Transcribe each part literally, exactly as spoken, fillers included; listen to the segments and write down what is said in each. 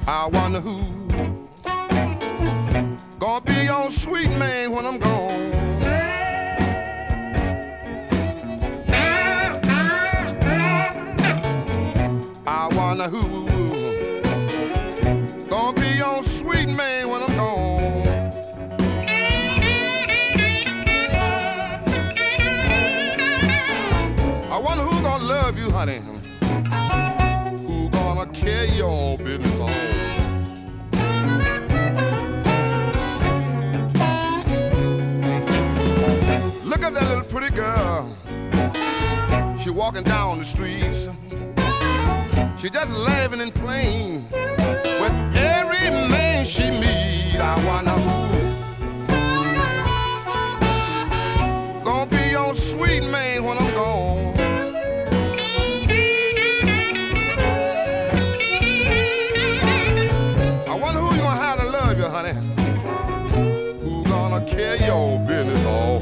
I wonder who gonna be your sweet man when I'm gone. I wonder who gonna be your sweet man when I'm gone. I wonder who gonna love you, honey. Who gonna carry your business on. Look at that little pretty girl. She walking down the streets. She just laughing and playing with every man she meet. I wonder who gonna be your sweet man when I'm gone. I wonder who you gonna have to love you, honey. Who gonna carry your business all.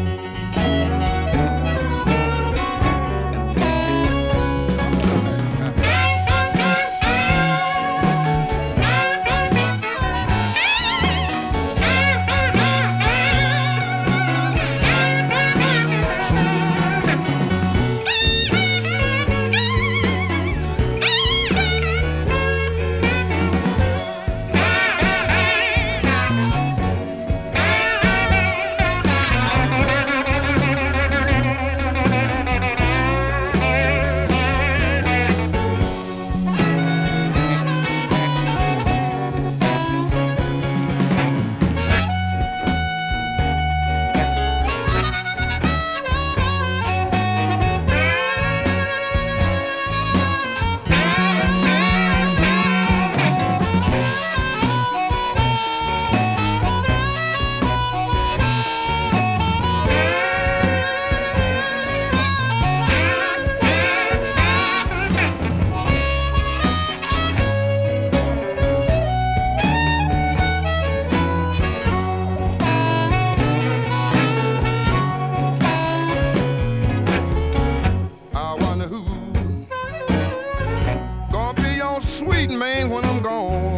Sweet man when I'm gone.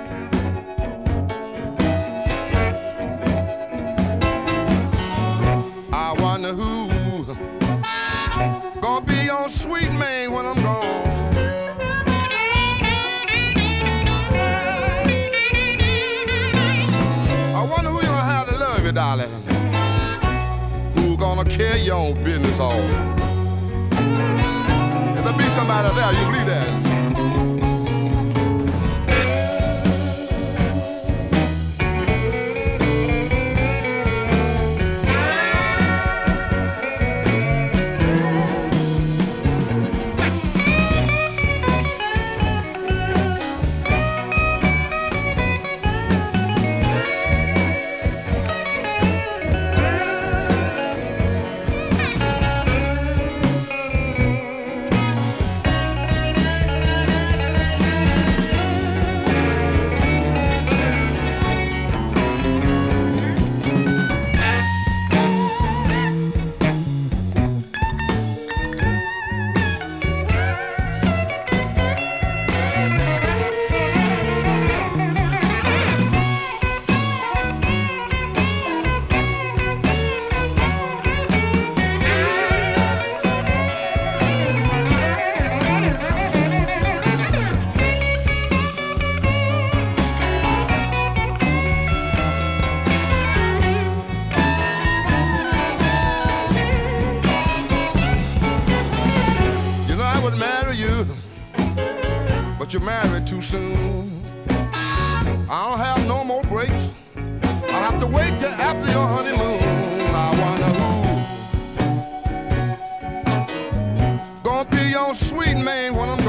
I wonder who gonna be your sweet man when I'm gone. I wonder who you gonna have to love you, darling. Who gonna carry your business on. There'll be somebody there, you believe that? But you're married too soon. I don't have no more breaks. I'll have to wait till after your honeymoon. I wonder who gonna be your sweet man when I'm